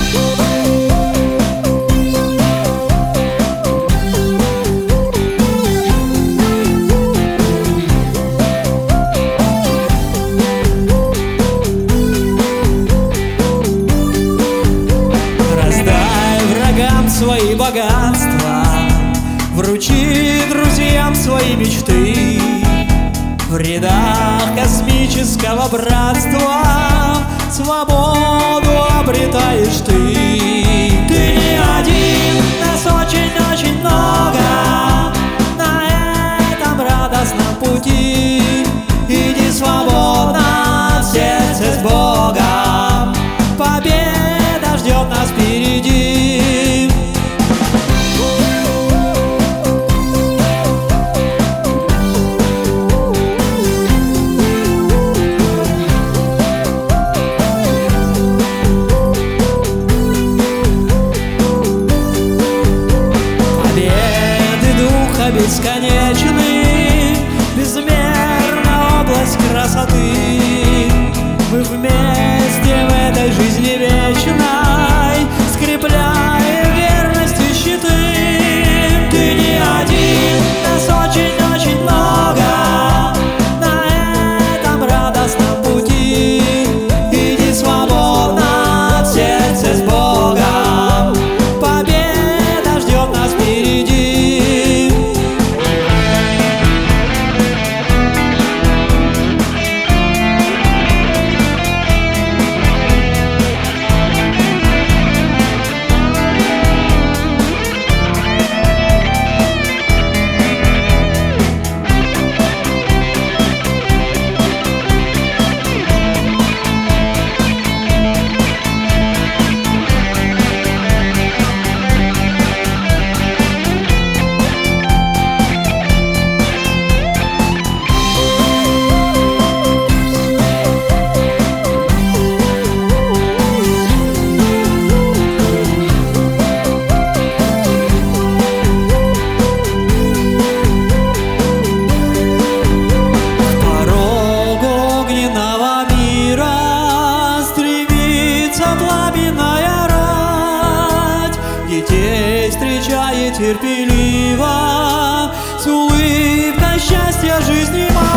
Свои богатства, вручи друзьям свои мечты. В рядах космического братства свободу обретаешь ты. Ты не один, нас очень-очень много на этом радостном пути. Иди свободно, в сердце с Богом, победа ждет нас впереди. Бесконечный, безмерна область красоты. Мы вместе в этой жизни вечной скрепляем верностью щиты. Ты не один, нас очень-очень много на этом радостном пути. Иди свободно, в сердце с Богом, победа ждет нас впереди. Детей встречает терпеливо, с улыбкой счастья жизни.